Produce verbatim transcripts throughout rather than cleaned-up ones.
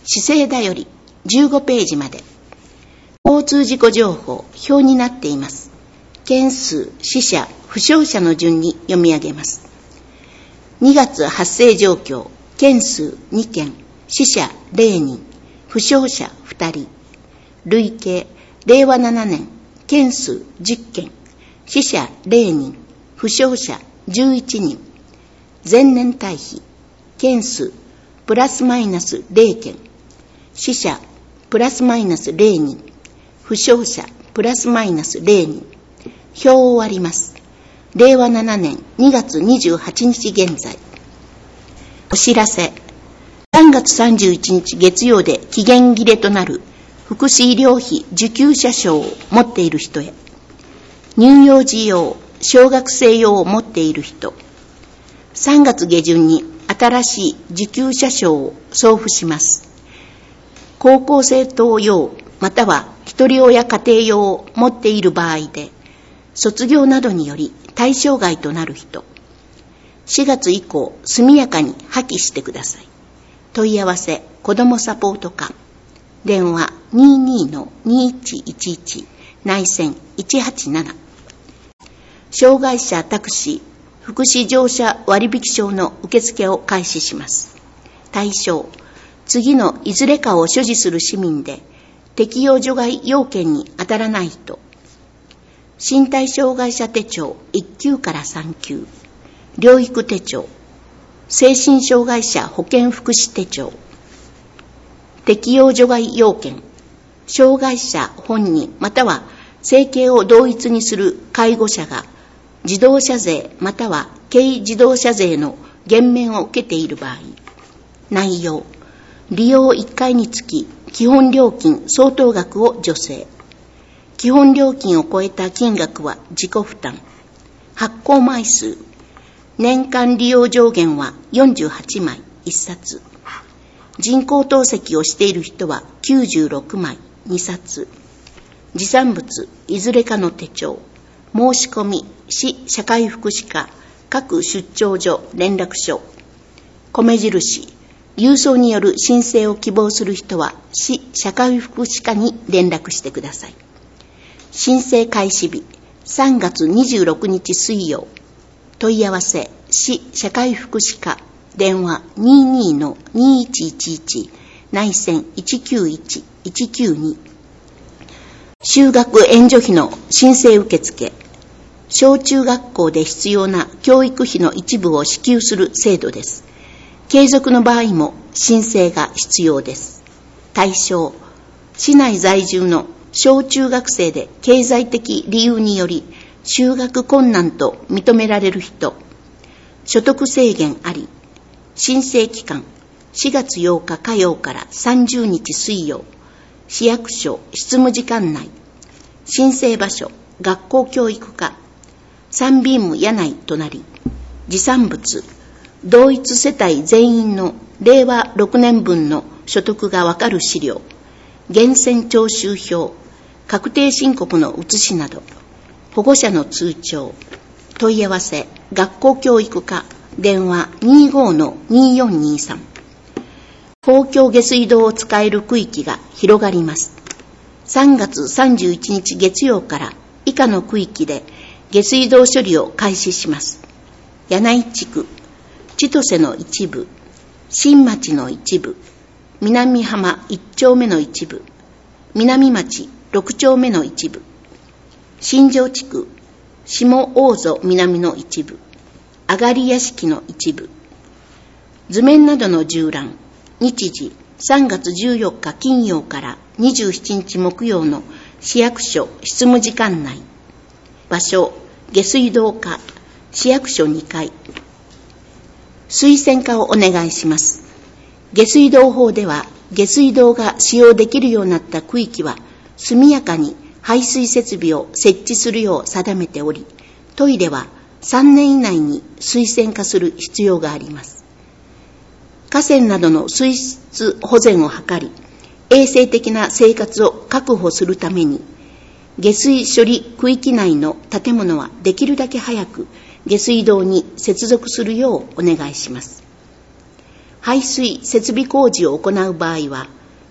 市政だよりじゅうごページまで。交通事故情報、表になっています。件数、死者、負傷者の順に読み上げます。にがつ発生状況、件数にけん、死者れいにん、負傷者ふたり。累計、れいわななねん、件数じゅっけん、死者れいにん、負傷者じゅういちにん。前年対比、件数プラスマイナスれいけん、死者プラスマイナスれいにん、負傷者プラスマイナスれいにん。表を割ります。れいわななねんにがつにじゅうはちにち現在。お知らせ。さんがつさんじゅういちにち月曜で期限切れとなる福祉医療費受給者証を持っている人へ、乳幼児用、小学生用を持っている人、さんがつげじゅんに新しい受給者証を送付します。高校生等用または一人親家庭用を持っている場合で、卒業などにより対象外となる人、しがつ以降速やかに破棄してください。問い合わせ子どもサポート課、電話 にじゅうにのにいちいちいち 内線いちはちなな。障害者タクシー福祉乗車割引証の受付を開始します。対象、次のいずれかを所持する市民で適用除外要件に当たらない人、身体障害者手帳いっきゅうからさんきゅう、療育手帳、精神障害者保健福祉手帳。適用除外要件、障害者本人または生計を同一にする介護者が自動車税または軽自動車税の減免を受けている場合。内容、利用いっかいにつき基本料金相当額を助成。基本料金を超えた金額は自己負担。発行枚数、年間利用上限はよんじゅうはちまいいっさつ。人工透析をしている人はきゅうじゅうろくまいにさつ。持参物いずれかの手帳、申し込み市社会福祉課各出張所連絡書。米印、郵送による申請を希望する人は市社会福祉課に連絡してください。申請開始日さんがつにじゅうろくにち水曜。問い合わせ市社会福祉課、電話 にじゅうにのにいちいちいち 内線いちきゅういちいちきゅうに。就学援助費の申請受付、小中学校で必要な教育費の一部を支給する制度です。継続の場合も申請が必要です。対象、市内在住の小中学生で経済的理由により就学困難と認められる人、所得制限あり。申請期間しがつようか火曜からさんじゅうにち水曜。市役所執務時間内。申請場所学校教育課、サンビーム柳井隣。持参物、同一世帯全員のれいわろくねんぶんの所得がわかる資料、源泉徴収票、確定申告の写しなど。保護者の通帳。問い合わせ学校教育課、電話 にじゅうごのによんにさん。公共下水道を使える区域が広がります。さんがつさんじゅういちにち月曜から以下の区域で下水道処理を開始します。柳井地区、千歳の一部、新町の一部、南浜いっちょうめの一部、南町ろくちょうめの一部、新庄地区、下大曽南の一部、あがり屋敷の一部。図面などの縦覧、日時さんがつじゅうよっか金曜からにじゅうしちにち木曜の市役所執務時間内。場所、下水道課、市役所にかい。推薦化をお願いします。下水道法では、下水道が使用できるようになった区域は、速やかに排水設備を設置するよう定めており、トイレはさんねん以内に推薦化する必要があります。河川などの水質保全を図り、衛生的な生活を確保するために、下水処理区域内の建物はできるだけ早く下水道に接続するようお願いします。排水設備工事を行う場合は、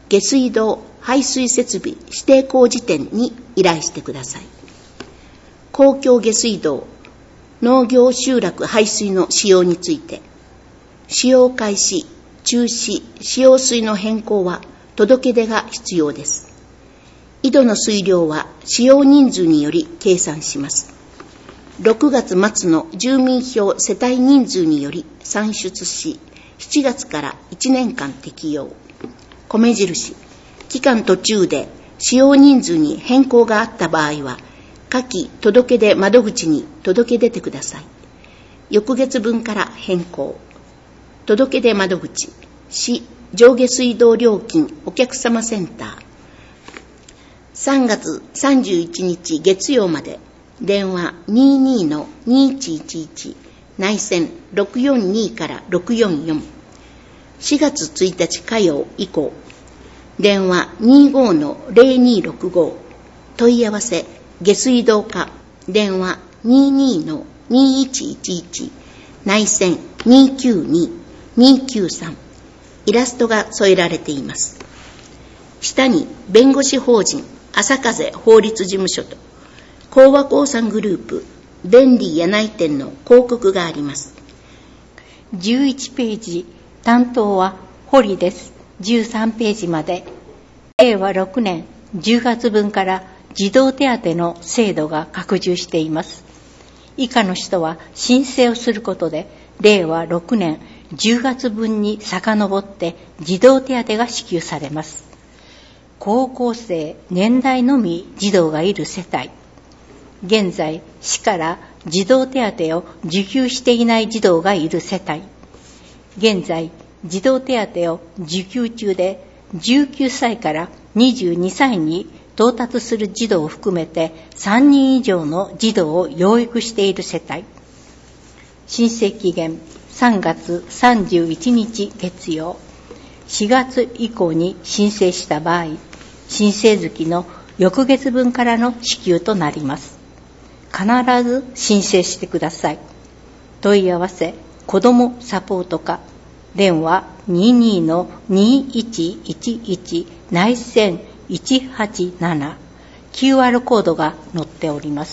下水道排水設備指定工事店に依頼してください。公共下水道農業集落排水の使用について、使用開始、中止、使用水の変更は届け出が必要です。井戸の水量は使用人数により計算します。ろくがつ末の住民票世帯人数により算出し、しちがつからいちねんかん適用。米印、期間途中で使用人数に変更があった場合は、下記届け出窓口に届け出てください。翌月分から変更。届け出窓口、市上下水道料金お客様センター。さんがつさんじゅういちにち月曜まで、電話 にじゅうにのにいちいちいち、内線ろくよんにからろくよんよん。しがつついたち火曜以降、電話 にじゅうごのぜろにろくご。問い合わせ、下水道課、電話 にじゅうにのにいちいちいち、内線にきゅうに、にきゅうさん。イラストが添えられています。下に弁護士法人朝風法律事務所と興和興産グループ電理柳井店の広告があります。 じゅういちページ、担当は堀です。じゅうさんページまで。れいわろくねんじゅうがつ分から児童手当の制度が拡充しています。以下の人は申請をすることで、れいわろくねんじゅうがつ分に遡って児童手当が支給されます。高校生年代のみ児童がいる世帯、現在市から児童手当を受給していない児童がいる世帯、現在児童手当を受給中でじゅうきゅうさいからにじゅうにさいに到達する児童を含めてさんにん以上の児童を養育している世帯、申請期限さんがつさんじゅういちにち月曜、しがつ以降に申請した場合、申請月の翌月分からの支給となります。必ず申請してください。問い合わせ、子どもサポート課、電話 にじゅうにのにいちいちいち 内線いちはちなな、キューアール コードが載っております。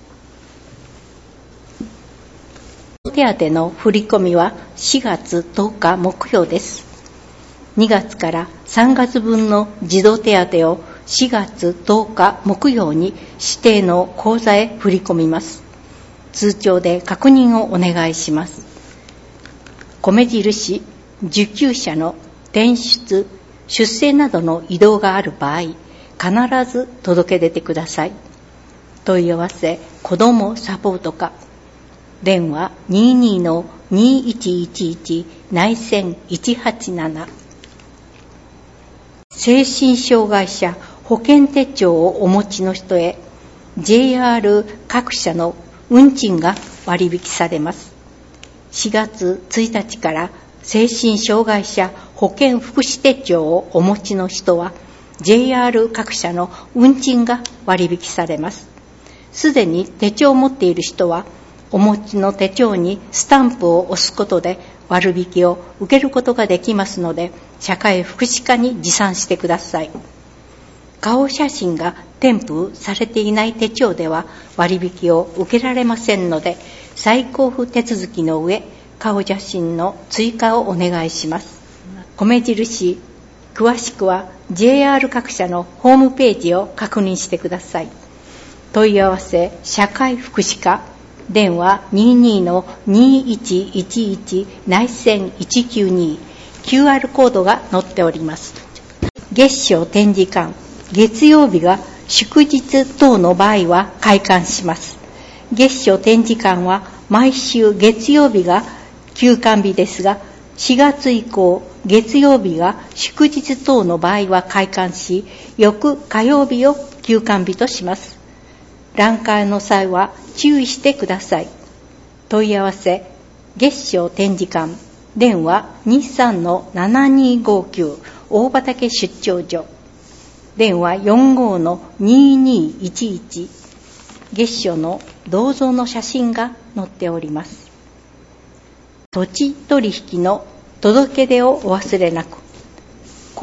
手当の振り込みはしがつとおか木曜です。にがつからさんがつ分の児童手当をしがつとおか木曜に指定の口座へ振り込みます。通帳で確認をお願いします。米印、受給者の転出、出生などの異動がある場合、必ず届け出てください。問い合わせ、子どもサポート課、電話 にじゅうにのにいちいちいち 内線いちはちなな。精神障害者保険手帳をお持ちの人へ ジェイアール 各社の運賃が割引されます。しがつついたちから精神障害者保険福祉手帳をお持ちの人は ジェイアール 各社の運賃が割引されます。すでに手帳を持っている人はお持ちの手帳にスタンプを押すことで割引を受けることができますので、社会福祉課に持参してください。顔写真が添付されていない手帳では割引を受けられませんので、再交付手続きの上、顔写真の追加をお願いします。米印、詳しくは ジェイアール 各社のホームページを確認してください。問い合わせ、社会福祉課、電話 にじゅうにのにいちいちいち 内線いちきゅうに、キューアール コードが載っております。月賞展示館、月曜日が祝日等の場合は開館します。月賞展示館は毎週月曜日が休館日ですが、しがつ以降、月曜日が祝日等の場合は開館し、翌火曜日を休館日とします。覧会の際は注意してください。問い合わせ、月賞展示館、電話 にじゅうさんのななにごきゅう 大畑出張所、電話 よんじゅうごのににいちいち、月賞の銅像の写真が載っております。土地取引の届け出をお忘れなく。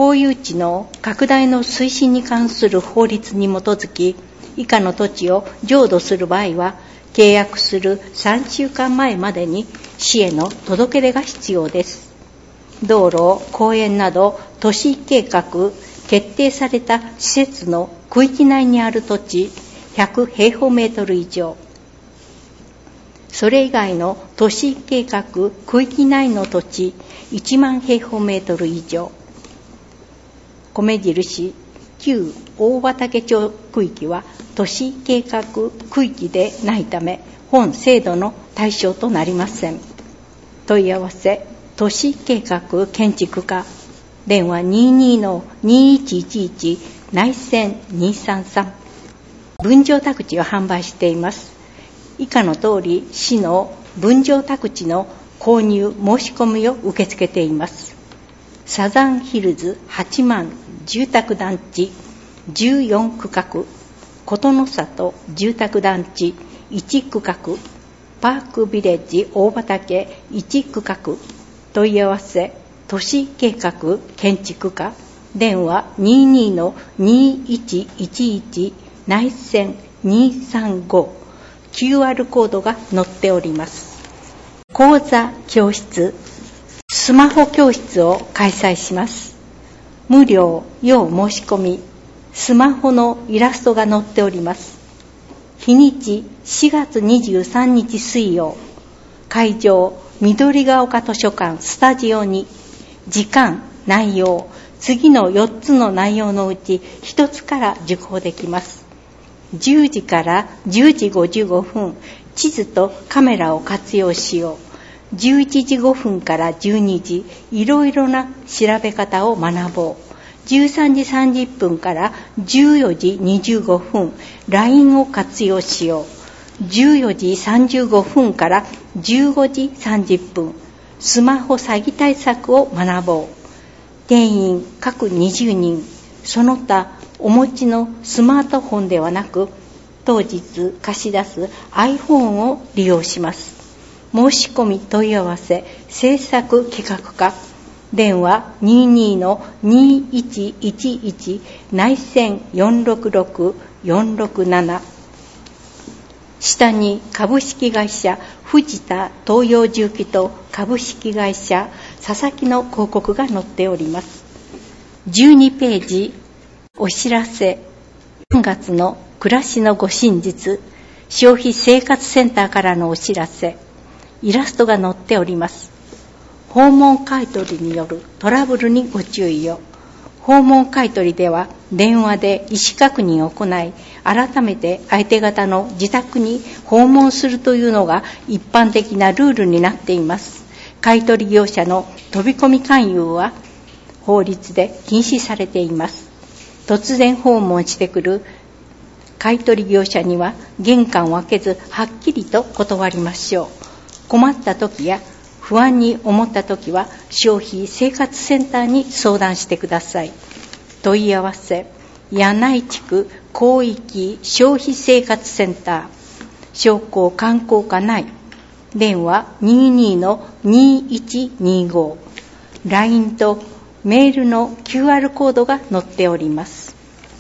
公有地の拡大の推進に関する法律に基づき、以下の土地を譲渡する場合は、契約するさんしゅうかんまえまでに市への届け出が必要です。道路、公園など都市計画決定された施設の区域内にある土地ひゃくへいほうメートル以上、それ以外の都市計画区域内の土地いちまんへいほうメートル以上、米印旧大畑町区域は都市計画区域でないため本制度の対象となりません。問い合わせ都市計画建築課、電話 にじゅうにのにせんひゃくじゅういち 内線にさんさん。分譲宅地を販売しています。以下の通り市の分譲宅地の購入申し込みを受け付けています。サザンヒルズはちまん住宅団地じゅうよんくかく、琴の里住宅団地いちくかく、パークビレッジ大畑いちくかく。問い合わせ都市計画建築課、電話 にじゅうにのにせんひゃくじゅういち 内線にさんご。 キューアール コードが載っております。講座教室、スマホ教室を開催します。無料要申し込み、スマホのイラストが載っております。日にちしがつにじゅうさんにち水曜、会場緑が丘図書館スタジオに、時間、内容、次のよっつの内容のうちひとつから受講できます。じゅうじからじゅうじごじゅうごふん、地図とカメラを活用しよう。じゅういちじごふんからじゅうにじ、いろいろな調べ方を学ぼう。じゅうさんじさんじゅっぷんからじゅうよじにじゅうごふん、ライン を活用しよう。じゅうよじさんじゅうごふんからじゅうごじさんじゅっぷん、スマホ詐欺対策を学ぼう。定員各にじゅうにん、その他お持ちのスマートフォンではなく、当日貸し出す iPhone を利用します。申し込み問い合わせ制作企画課、電話 にじゅうにのにせんひゃくじゅういち 内線よんろくろく よんろくなな。下に株式会社藤田東洋重機と株式会社佐々木の広告が載っております。じゅうにページ、お知らせ。さんがつの暮らしのご真実、消費生活センターからのお知らせ。イラストが載っております。訪問買取によるトラブルにご注意を。訪問買取では電話で意思確認を行い、改めて相手方の自宅に訪問するというのが一般的なルールになっています。買取業者の飛び込み勧誘は法律で禁止されています。突然訪問してくる買取業者には玄関を開けずはっきりと断りましょう。困った時や不安に思ったときは消費生活センターに相談してください。問い合わせ、柳井地区広域消費生活センター、商工観光課内、電話 にじゅうにのにせんひゃくにじゅうご、ライン とメールの キューアール コードが載っております。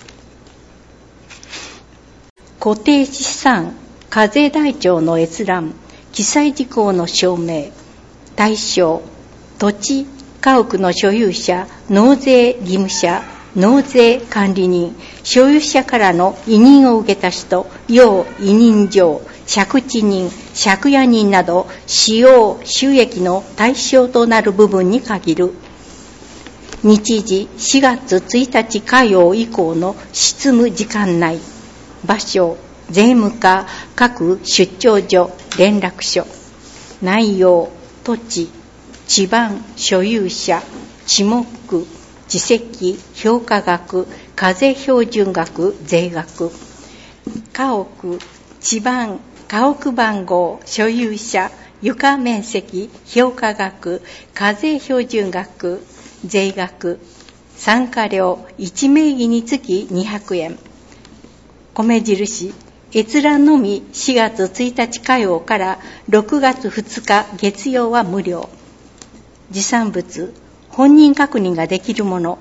固定資産課税台帳の閲覧、記載事項の証明。対象、土地、家屋の所有者、納税義務者、納税管理人、所有者からの委任を受けた人、要委任状、借地人、借家人など、使用、収益の対象となる部分に限る。日時、しがつついたち火曜以降の執務時間内。場所、税務課、各出張所、連絡書。内容、土地、地盤、所有者、地目、地籍、評価額、課税標準額、税額。家屋、地盤、家屋番号、所有者、床面積、評価額、課税標準額、税額。参加料、いち名義につきにひゃくえん。米印、閲覧のみしがつついたち火曜からろくがつふつか月曜は無料。持参物、本人確認ができるもの、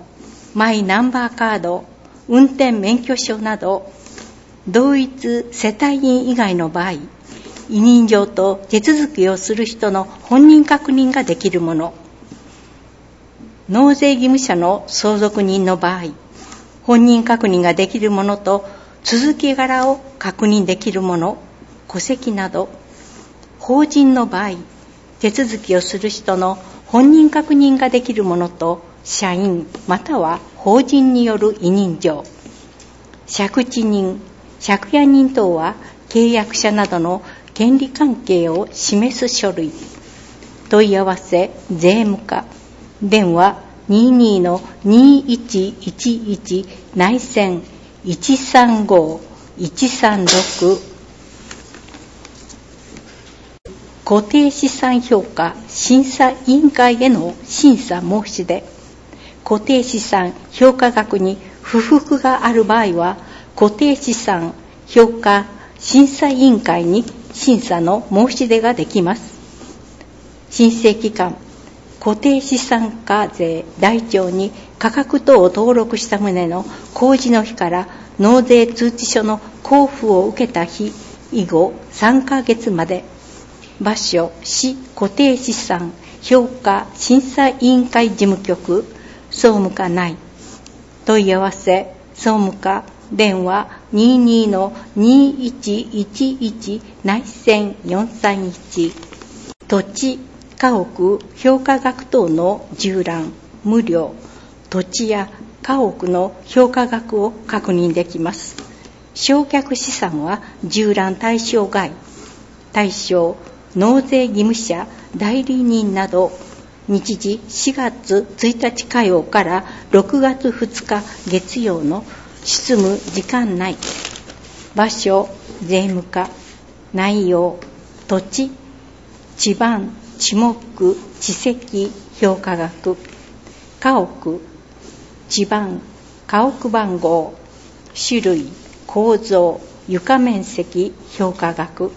マイナンバーカード、運転免許証など、同一世帯員以外の場合、委任状と手続きをする人の本人確認ができるもの、納税義務者の相続人の場合、本人確認ができるものと続き柄を確認できるもの、戸籍など、法人の場合、手続きをする人の本人確認ができるものと社員または法人による委任状、借地人、借家人等は契約者などの権利関係を示す書類、問い合わせ税務課、電話 にじゅうに の にいちいちいち 内線いちさんご いちさんろく、固定資産評価審査委員会への審査申し出、固定資産評価額に不服がある場合は固定資産評価審査委員会に審査の申し出ができます。申請期間、固定資産課税台帳に価格等を登録した旨の公示の日から納税通知書の交付を受けた日以後さんかげつまで、場所、市固定資産評価審査委員会事務局、総務課内、問い合わせ、総務課、電話 にじゅうに の にいちいちいち 内線よんさんいち、土地、家屋、評価額等の縦覧、無料、土地や家屋の評価額を確認できます。償却資産は縦覧対象外、対象、納税義務者、代理人など、日時しがつついたち火曜からろくがつふつか月曜の執務時間内、場所、税務課、内容、土地、地盤、地目、地籍、評価額、家屋、地盤、家屋番号、種類、構造、床面積、評価額、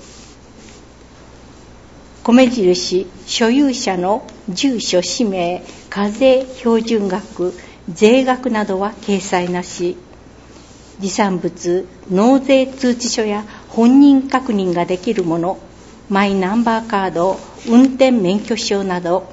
米印、所有者の住所、氏名、課税標準額、税額などは掲載なし。持産物、納税通知書や本人確認ができるもの、マイナンバーカード、運転免許証など、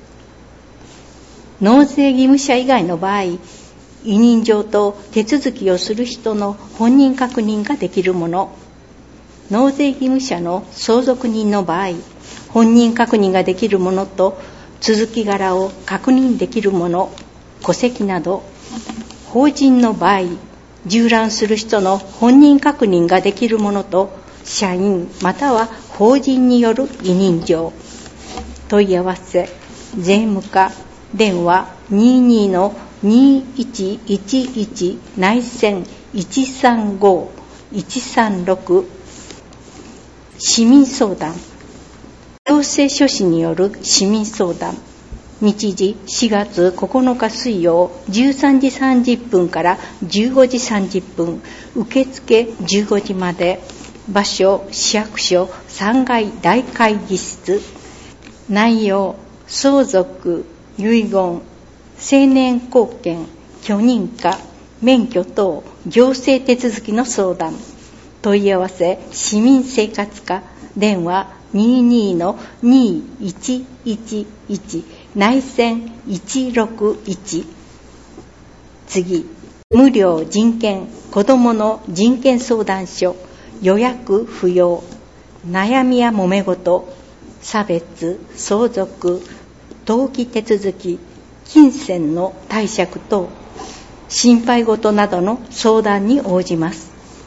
納税義務者以外の場合、委任状と手続きをする人の本人確認ができるもの、納税義務者の相続人の場合、本人確認ができるものと続き柄を確認できるもの、戸籍など、法人の場合、縦覧する人の本人確認ができるものと社員または法人による委任状、問い合わせ、税務課、電話 にじゅうに の にいちいちいち 内線いちさんご いちさんろく、市民相談、行政書士による市民相談、日時しがつここのか水曜じゅうさんじさんじゅっぷんからじゅうごじさんじゅっぷん、受付じゅうごじまで、場所市役所さんがい大会議室、内容相続、遺言、青年後見、許認可、免許等行政手続きの相談、問い合わせ市民生活課、電話 にじゅうに の にいちいちいち 内線いちろくいち。次、無料人権、子どもの人権相談所、予約不要、悩みや揉め事、差別、相続、登記手続き、金銭の貸借等、心配事などの相談に応じます。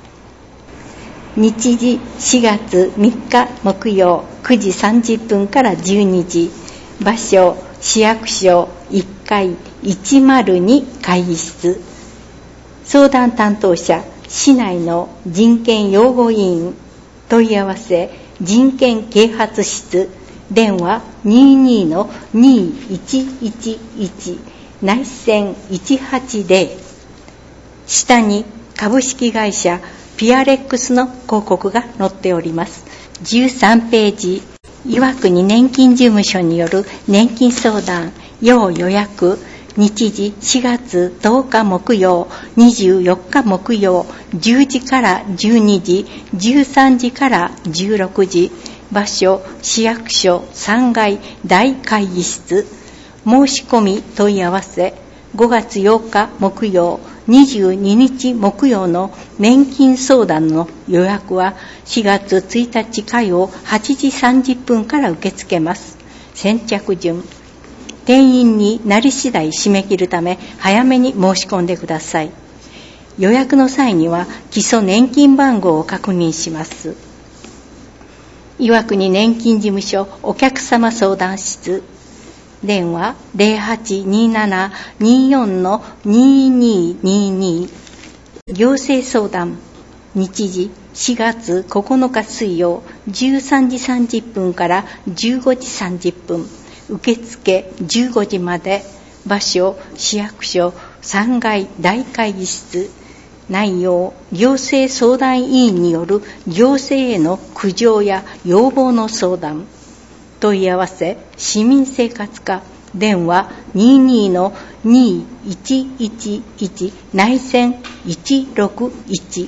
日時しがつみっか木曜くじさんじゅっぷんからじゅうにじ、場所市役所いっかいいちまるに会議室、相談担当者市内の人権擁護委員、問い合わせ人権啓発室、電話 にじゅうに の にいちいちいち 内線いちはちゼロ。下に株式会社ピアレックスの広告が載っております。じゅうさんページ、岩国年金事務所による年金相談、要予約、 日時しがつとおか木曜、にじゅうよっか木曜、じゅうじからじゅうにじ、じゅうさんじからじゅうろくじ、場所、市役所さんがい大会議室。申し込み問い合わせ、ごがつようか木曜、にじゅうににち木曜の年金相談の予約はしがつついたち火曜はちじさんじゅっぷんから受け付けます。先着順。定員になり次第締め切るため早めに申し込んでください。予約の際には基礎年金番号を確認します。岩国年金事務所お客様相談室。電話 ゼロはちにーななにーよんのにーにーにーにー。行政相談。日時しがつここのか水曜じゅうさんじさんじゅっぷんからじゅうごじさんじゅっぷん。受付じゅうごじまで。場所市役所さんがい大会議室。内容、行政相談委員による行政への苦情や要望の相談。問い合わせ、市民生活課。電話にーにーのにーいちいちいち内線いちろくいち。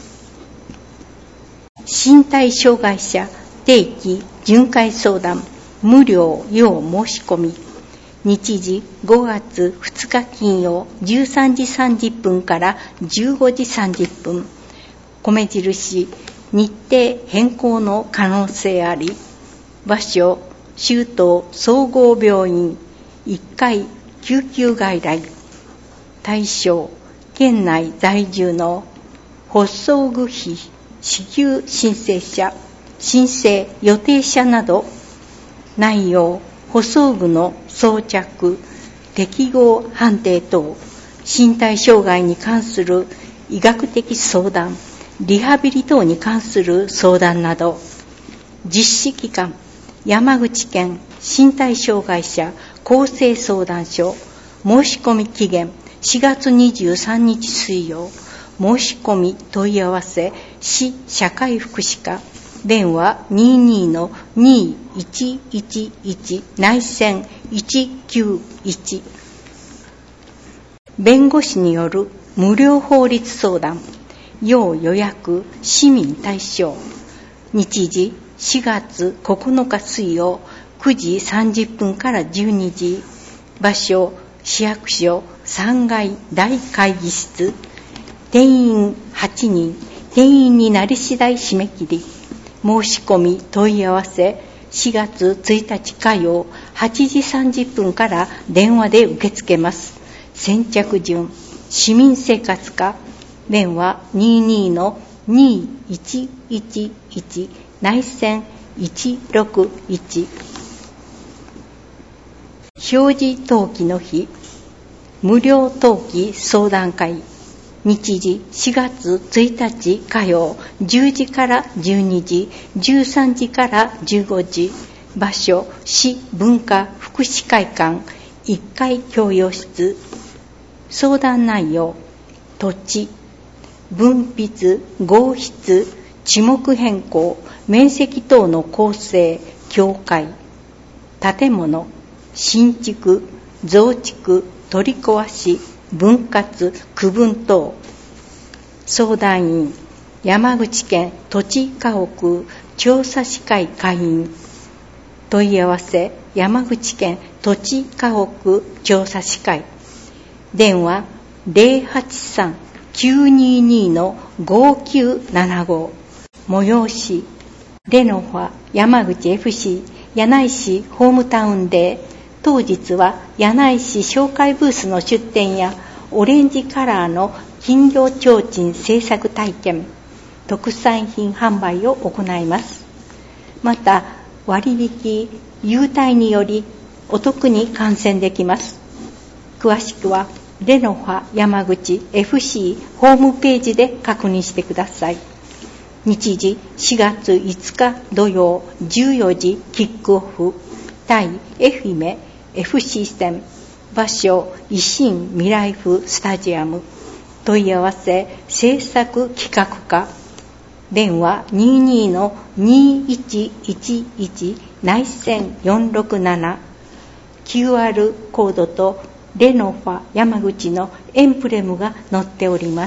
身体障害者定期巡回相談。無料要申し込み。日時ごがつふつか金曜じゅうさんじさんじゅっぷんからじゅうごじさんじゅっぷん。米印、日程変更の可能性あり。場所、州東総合病院いっかい救急外来。対象、県内在住の発送具費支給申請者、申請予定者など。内容、補装具の装着、適合判定等、身体障害に関する医学的相談、リハビリ等に関する相談など。実施機関、山口県身体障害者厚生相談所。申し込み期限しがつにじゅうさんにち水曜。申し込み問い合わせ、市社会福祉課。電話にーにーのにーいちいちいち内線いちきゅういち。弁護士による無料法律相談。要予約市民対象。日時しがつここのか水曜くじさんじゅっぷんからじゅうにじ。場所、市役所さんがい大会議室。定員はちにん。定員になり次第締め切り。申し込み問い合わせ、しがつついたち火曜はちじさんじゅっぷんから電話で受け付けます。先着順。市民生活課。電話にーにーのにーいちいちいち内線いちろくいち。表示登記の日。無料登記相談会。日時しがつついたち火曜じゅうじからじゅうにじ、じゅうさんじからじゅうごじ。場所、市文化福祉会館いっかい共用室。相談内容、土地、分筆、合筆、地目変更、面積等の構成、境界、建物、新築、増築、取り壊し、分割、区分等。相談員、山口県土地家屋調査士会会員。問い合わせ、山口県土地家屋調査士会。電話ゼロはちさんきゅうにーにーのごきゅうななご。催し、レノファ山口 エフシー 柳井市ホームタウンデー。当日は柳井市紹介ブースの出展やオレンジカラーの金魚提灯製作体験、特産品販売を行います。また割引優待によりお得に観戦できます。詳しくはレノファ山口 エフシー ホームページで確認してください。日時しがついつか土曜じゅうよじキックオフ。対愛媛 エフシー 戦。場所、維新未来府スタジアム。問い合わせ、制作企画課。電話にーにーのにーいちいちいち内線よんろくなな。キューアール コードとレノファ山口のエンブレムが載っております。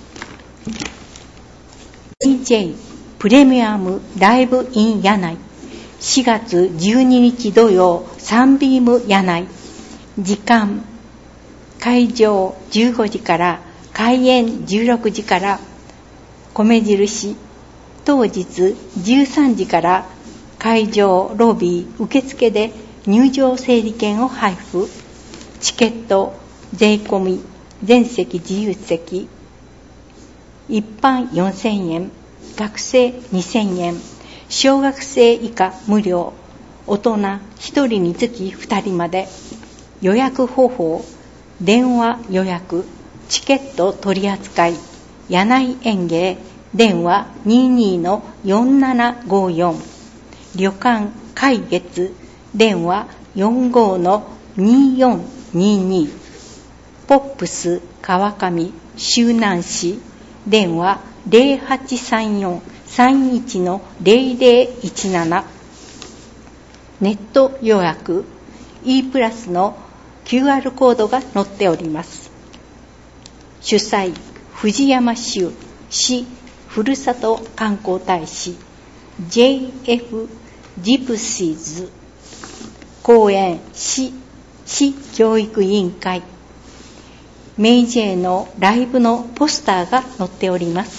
ディージェー プレミアムライブイン柳井、しがつじゅうににち土曜サンビーム柳井、時間会場じゅうごじから開演じゅうろくじから、米印当日じゅうさんじから会場ロビー受付で入場整理券を配布。チケット税込み全席自由席、一般よんせんえん、学生にせんえん、小学生以下無料、大人ひとりにつきふたりまで。予約方法、電話予約、チケット取扱い、柳井園芸、電話 にじゅうにのよんななごよん、旅館海月、電話 よんじゅうごのにじゅうよんにじゅうに、ポップス川上周南市、電話 ゼロはちさんよん さんいちのゼロゼロいちなな、ネット予約 E プラスの キューアール コードが載っております。主催藤山州市ふるさと観光大使 ジェイエフ ジプシーズ、公園市市教育委員会、メイジェイのライブのポスターが載っております。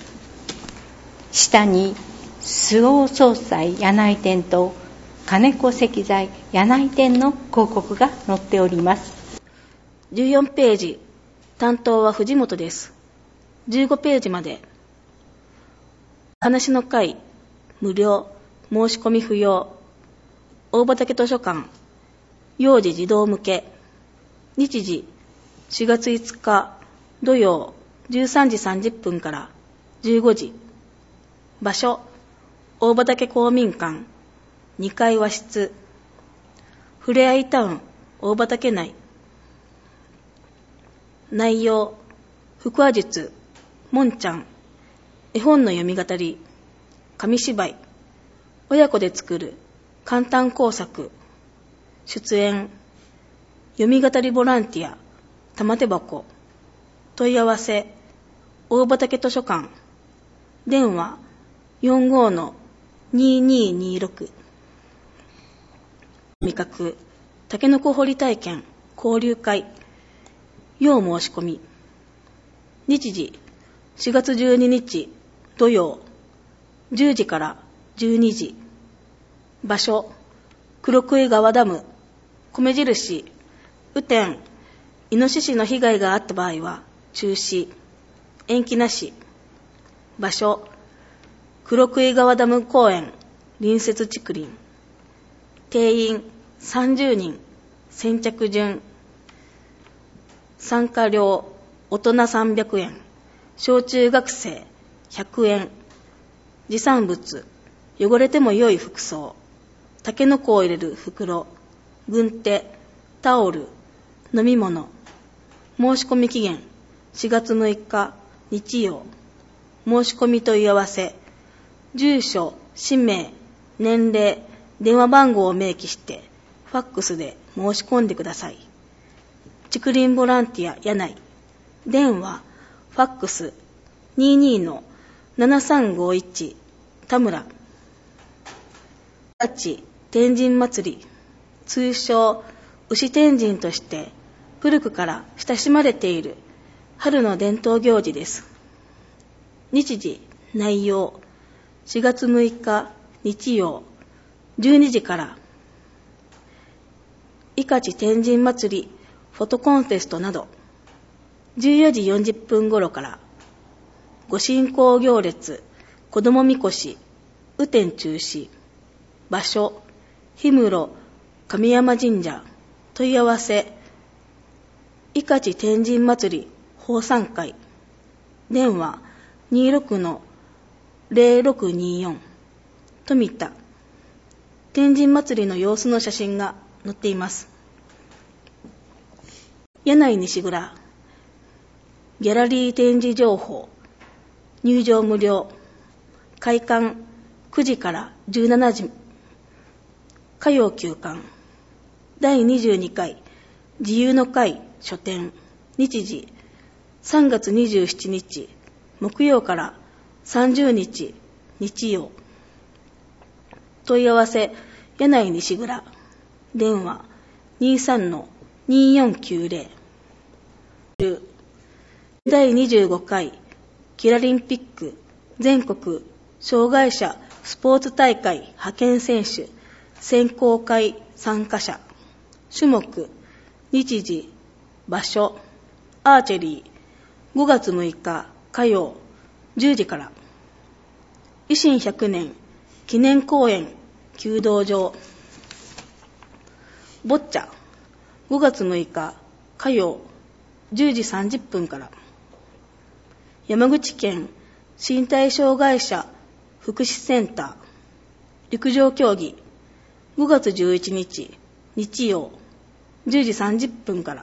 下に周防総裁柳井店と金子石材柳井店の広告が載っております。 じゅうよんページ、担当は藤本です。じゅうごページまで。話の会、無料、申し込み不要。大畑図書館、幼児児童向け。日時、しがついつか土曜じゅうさんじさんじゅっぷんからじゅうごじ。場所、大畑公民館、にかい和室。ふれあいタウン、大畑内。内容、腹話術、もんちゃん、絵本の読み語り、紙芝居、親子で作る簡単工作。出演、読み語りボランティア、玉手箱。問い合わせ、大畑図書館。電話、よんじゅうごのにじゅうににじゅうろく。味覚、タケノコ掘り体験、交流会。要申し込み。日時、しがつじゅうににち土曜じゅうじからじゅうにじ。場所、黒杭川ダム、米印、雨天、イノシシの被害があった場合は中止、延期なし。場所、黒杭川ダム公園隣接竹林。定員さんじゅうにん、先着順。参加料、大人さんびゃくえん、小中学生ひゃくえん。持参物、汚れても良い服装、タケノコを入れる袋、軍手、タオル、飲み物。申し込み期限しがつむいか日曜。申し込み問い合わせ、住所、氏名、年齢、電話番号を明記してファックスで申し込んでください。竹林ボランティア柳井、電話、ファックス にじゅうにのななさんごいち 田村。天神祭り、通称牛天神として古くから親しまれている春の伝統行事です。日時、内容、しがつむいか日曜じゅうにじから、伊香地天神祭りフォトコンテストなど、じゅうよじよんじゅっぷん頃からご神幸行列、子どもみこし、雨天中止。場所、氷室神山神社。問い合わせ、伊香地天神祭り奉賛会。電話にじゅうろくのゼロろくにじゅうよん。富田。天神祭りの様子の写真が載っています。柳井西蔵、ギャラリー展示情報。入場無料。開館くじからじゅうしちじ。歌謡休館。だいにじゅうにかい自由の会書店日時さんがつにじゅうしちにち木曜からさんじゅうにち日曜。問い合わせ柳井西蔵、電話 にじゅうさんのにじゅうよんきゅうぜろ。だいにじゅうごかいキラリンピック全国障害者スポーツ大会派遣選手選考会参加者。種目、日時、場所、アーチェリー、ごがつむいか火曜じゅうじから。維新ひゃくねん記念公園弓道場。ボッチャ、ごがつむいか火曜じゅうじさんじゅっぷんから。山口県身体障害者福祉センター陸上競技ごがつじゅういちにち日曜じゅうじさんじゅっぷんから。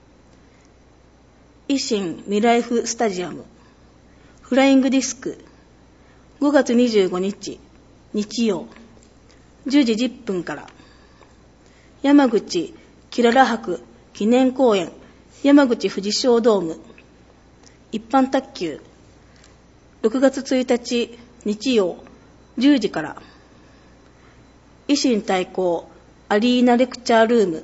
維新ミライフスタジアムフライングディスクごがつにじゅうごにち日曜じゅうじじゅっぷんから。山口キララ博記念公園山口富士小ドーム一般卓球ろくがつついたち日曜じゅうじから。維新対抗アリーナレクチャールーム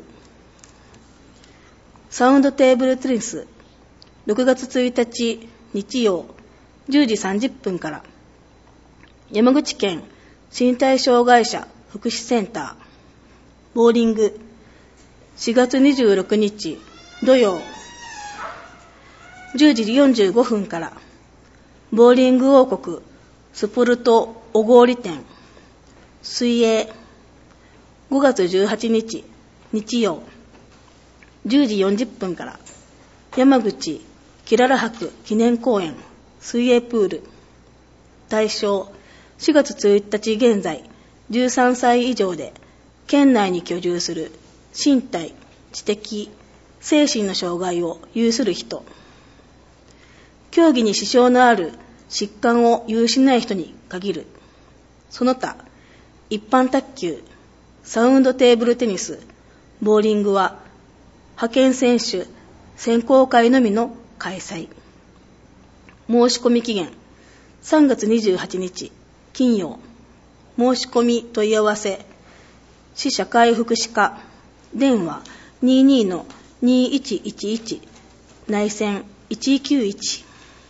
サウンドテーブルテニスろくがつついたち日曜じゅうじさんじゅっぷんから。山口県身体障害者福祉センターボーリングしがつにじゅうろくにち土曜じゅうじよんじゅうごふんから。ボーリング王国スポルト小郡店水泳ごがつじゅうはちにち日曜じゅうじよんじゅっぷんから。山口キララ博記念公園水泳プール。対象しがつついたち現在じゅうさんさい以上で県内に居住する身体、知的、精神の障害を有する人。競技に支障のある疾患を有しない人に限る。その他、一般卓球、サウンドテーブルテニス、ボーリングは派遣選手選考会のみの開催。申し込み期限さんがつにじゅうはちにち金曜。申し込み問い合わせ市社会福祉課電話 にじゅうにのにいちいちいち 内線いちきゅういち。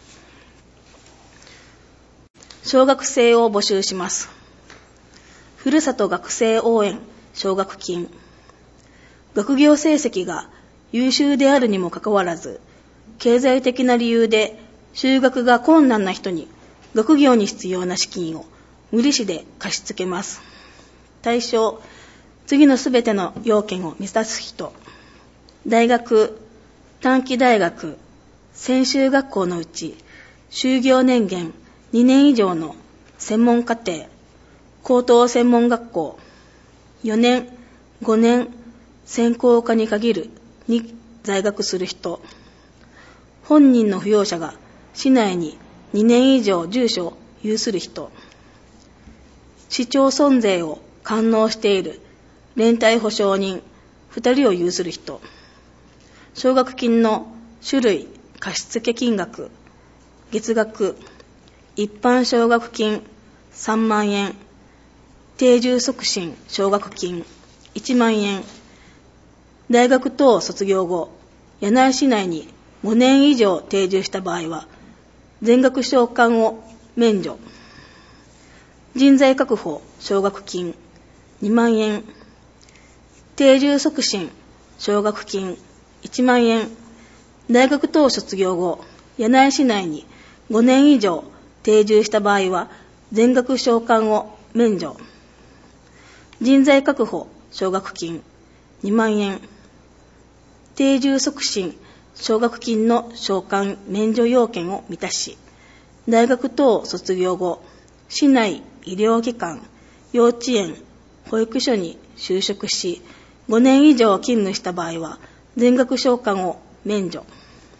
小学生を募集します。ふるさと学生応援奨学金。学業成績が優秀であるにもかかわらず経済的な理由で就学が困難な人に学業に必要な資金を無利子で貸し付けます。対象、次のすべての要件を満たす人。大学、短期大学、専修学校のうち、修業年限にねん以上の専門課程、高等専門学校、よねん、ごねん、専攻科に限るに在学する人。本人の扶養者が市内ににねん以上住所を有する人。市町村税を完納している連帯保証人ふたりを有する人。奨学金の種類、貸付金額、月額、一般奨学金さんまんえん、定住促進奨学金いちまんえん、大学等卒業後、柳井市内にごねん以上定住した場合は、全額償還を免除。人材確保奨学金にまんえん、定住促進奨学金いちまんえん、大学等卒業後、柳井市内にごねん以上定住した場合は、全額償還を免除。人材確保奨学金にまんえん、定住促進奨学金の償還免除要件を満たし、大学等卒業後、市内医療機関、幼稚園、保育所に就職し、ごねん以上勤務した場合は、全額償還を免除。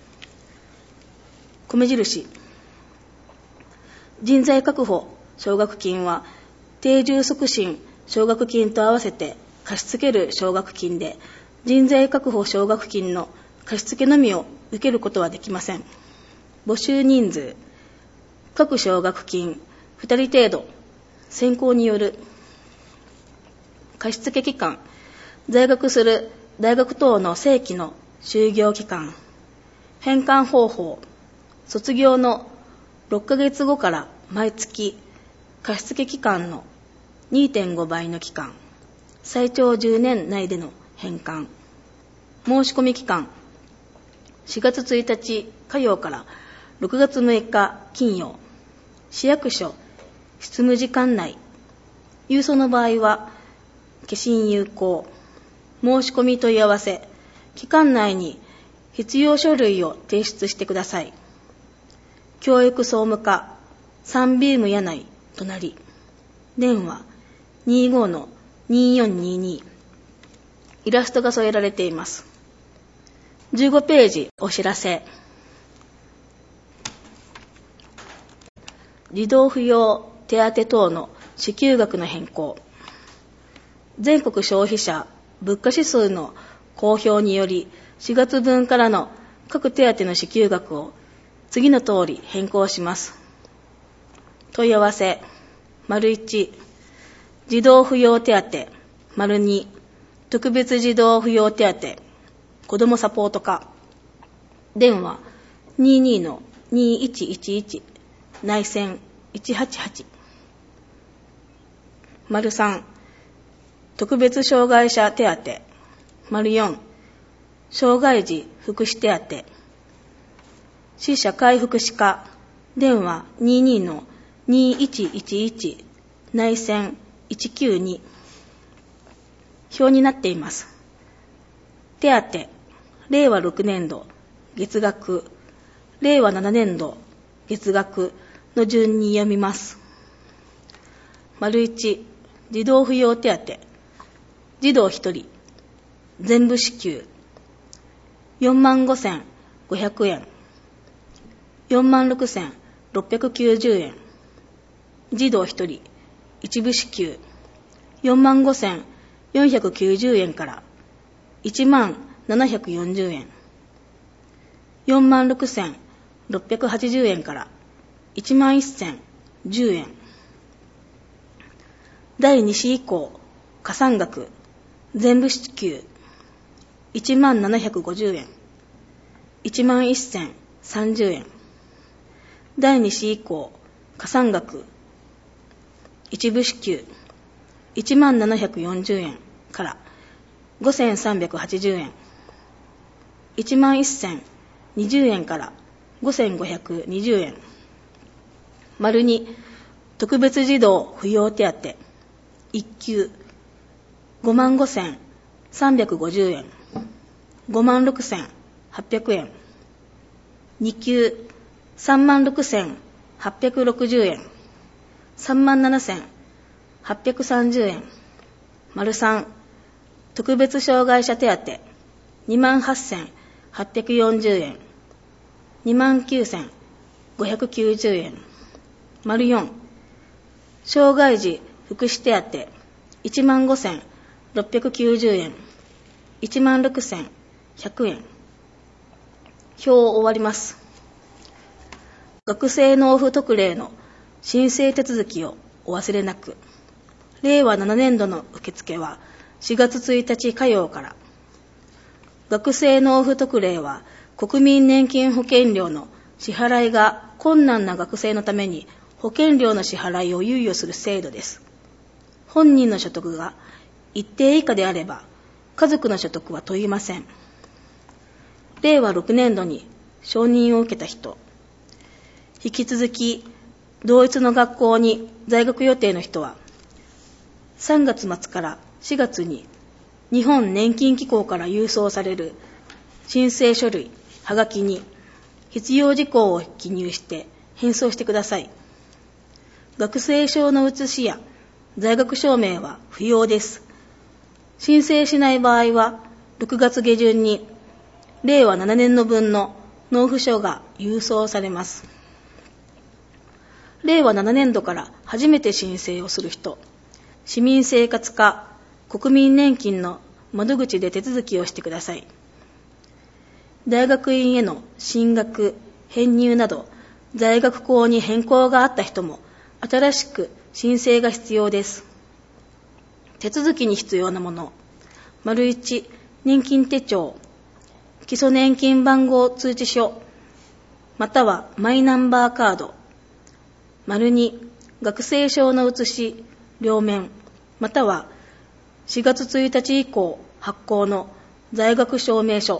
米印。人材確保奨学金は、定住促進奨学金と合わせて貸し付ける奨学金で、 人材確保奨学金の貸付のみを受けることはできません。募集人数、各奨学金ふたり程度、選考による。貸付期間、在学する大学等の正規の就業期間。返還方法、卒業のろっかげつごから毎月貸付期間の にてんご 倍の期間、最長じゅうねん内での返還。申し込み期間、しがつついたち火曜からろくがつむいか金曜、市役所執務時間内。郵送の場合は消印有効。申し込み問い合わせ、期間内に必要書類を提出してください。教育総務課サンビーム柳井隣。電話 にじゅうごのにじゅうよんにじゅうに。イラストが添えられています。じゅうごページお知らせ。児童扶養手当等の支給額の変更。全国消費者物価指数の公表により、しがつぶんからの各手当の支給額を次の通り変更します。問い合わせ、丸いち、児童扶養手当、丸に、特別児童扶養手当、子どもサポート課。電話、にじゅうにのにいちいちいち、内線いちはちはち。丸さん、特別障害者手当、丸よん、障害児福祉手当、市社会福祉課。電話にじゅうにのにいちいちいち、内線いちきゅうに。表になっています。手当、れいわろくねんど月額、れいわななねんど月額の順に読みます。丸いち、児童扶養手当、児童ひとり、全部支給、よんまんごせんごひゃくえん、よんまんろくせんろっぴゃくきゅうじゅうえん、児童ひとり、一部支給、よんまんごせんよんひゃくきゅうじゅうえんからいちまんななひゃくよんじゅうえん、よんまんろくせんろっぴゃくはちじゅうえんからいちまんせんじゅうえん。だいに子以降、加算額、全部支給、いちまんななひゃくごじゅうえん、いちまんせんさんじゅうえん。だいに子以降、加算額、一部支給、いちまんななひゃくよんじゅうえんからごせんさんびゃくはちじゅうえん、いちまんせんにじゅうえんからごせんごひゃくにじゅうえん。丸に、特別児童扶養手当、いっ級、ごまんごせんさんびゃくごじゅうえん、ごまんろくせんはっぴゃくえん。に級、さんまんろくせんはっぴゃくろくじゅうえん、さんまんななせんはっぴゃくさんじゅうえん。丸さん、特別障害者手当、にまんはっせんはっぴゃくよんじゅうえん、にまんきゅうせんごひゃくきゅうじゅうえん。丸よん、障害児福祉手当、いちまんごせんろっぴゃくきゅうじゅうえん、いちまんろくせんひゃくえん。表を終わります。学生納付特例の申請手続きをお忘れなく。れいわななねんどの受付はしがつついたち火曜から。学生納付特例は国民年金保険料の支払いが困難な学生のために保険料の支払いを猶予する制度です。本人の所得が一定以下であれば家族の所得は問いません。れいわろくねんどに承認を受けた人、引き続き同一の学校に在学予定の人はさんがつまつからしがつに日本年金機構から郵送される申請書類、はがきに必要事項を記入して返送してください。学生証の写しや在学証明は不要です。申請しない場合はろくがつげじゅんにれいわななねんの分の納付書が郵送されます。れいわななねんどから初めて申請をする人、市民生活課、国民年金の窓口で手続きをしてください。大学院への進学、編入など、在学校に変更があった人も、新しく申請が必要です。手続きに必要なもの。丸いち、年金手帳、基礎年金番号通知書、またはマイナンバーカード。丸に、学生証の写し、両面、またはしがつついたち以降発行の在学証明書。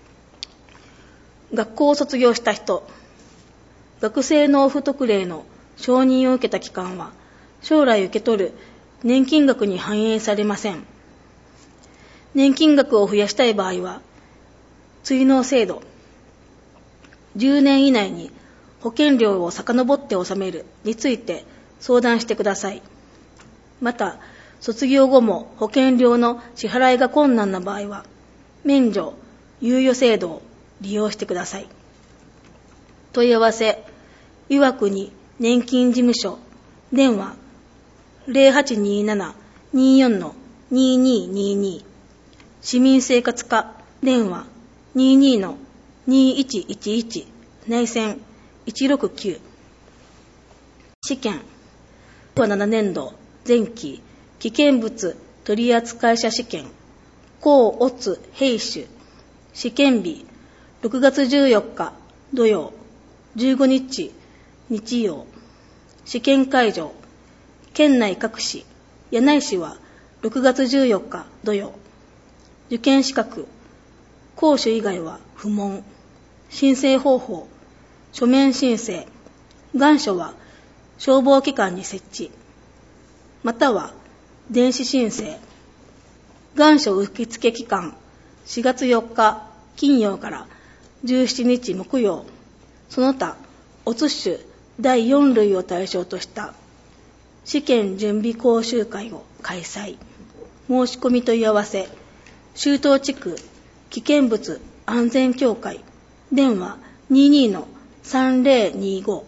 学校を卒業した人、学生納付特例の承認を受けた期間は、将来受け取る年金額に反映されません。年金額を増やしたい場合は、追納制度、じゅうねん以内に保険料を遡って納めるについて相談してください。また、卒業後も保険料の支払いが困難な場合は、免除、猶予制度を利用してください。問い合わせ、岩国年金事務所、電話 ゼロはちにーなな にーよん にーにーにーにー、市民生活課、電話 にーにー にーいちいちいち、内線いちろくきゅう。試験、ななねんど前期危険物取扱者試験、甲乙併種、試験日ろくがつじゅうよっか土曜、じゅうごにち日曜。試験会場、県内各市、柳井市はろくがつじゅうよっか土曜。受験資格、講習以外は不問。申請方法、書面申請、願書は消防機関に設置、または電子申請。願書受付期間、しがつよっか金曜からじゅうしちにち木曜。その他、おつ種だいよんるいを対象とした試験準備講習会を開催。申し込み問い合わせ、周東地区危険物安全協会、電話 にーにー さんぜろにーご。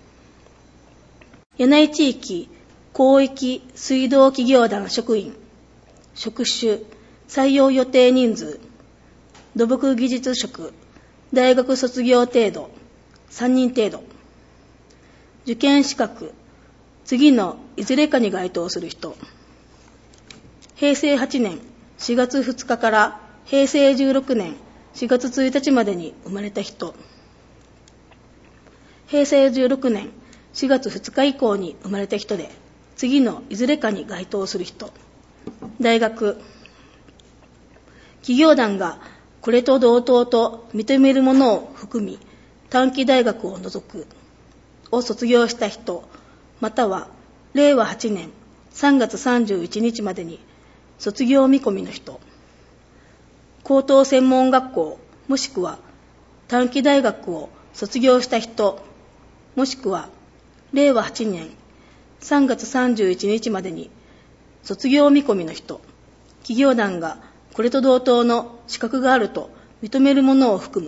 柳井地域広域水道企業団職員、職種、採用予定人数、土木技術職、大学卒業程度、さんにん程度。受験資格、次のいずれかに該当する人。へいせいはちねんしがつふつかからへいせいじゅうろくねんしがつついたちまでに生まれた人。へいせいじゅうろくねんしがつふつか以降に生まれた人で、次のいずれかに該当する人。大学、企業団がこれと同等と認めるものを含み、短期大学を除くを卒業した人、またはれいわはちねんさんがつさんじゅういちにちまでに卒業見込みの人。高等専門学校もしくは短期大学を卒業した人、もしくはれいわはちねんさんがつさんじゅういちにちまでに卒業見込みの人。企業団がこれと同等の資格があると認めるものを含む。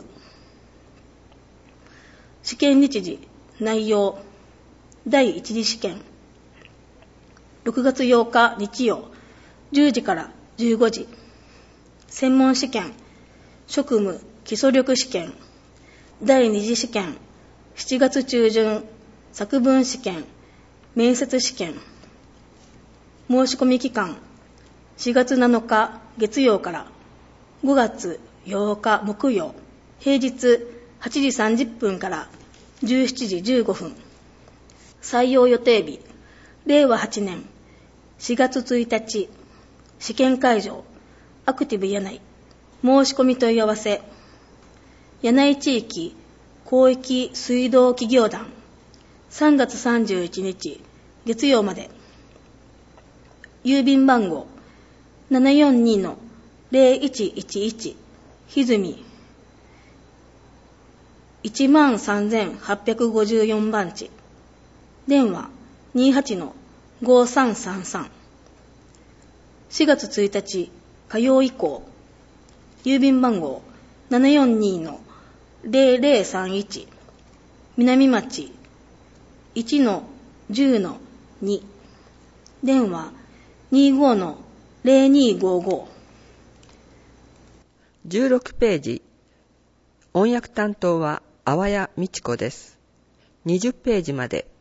試験日時、内容、第一次試験、ろくがつようか日曜、じゅうじからじゅうごじ。専門試験、職務基礎力試験、第二次試験、しちがつちゅうじゅん、作文試験、面接試験。申し込み期間、しがつなのか月曜からごがつようか木曜、平日はちじさんじゅっぷんからじゅうしちじじゅうごふん。採用予定日、れいわはちねんしがつついたち。試験会場、アクティブ柳井。申し込み問い合わせ、柳井地域広域水道企業団、さんがつさんじゅういちにち月曜まで。郵便番号 ななよんにのゼロいちいちいち ひずみ いちまんさんぜんはっぴゃくごじゅうよん 番地。電話 にーはちのごさんさんさん。しがつついたち火曜以降、郵便番号 ななよんにのゼロゼロさんいち 南町 いちのじゅうのに。電話 にーごのゼロにーごーご。 じゅうろくページ、音訳担当は淡谷美智子です。にじゅっページまで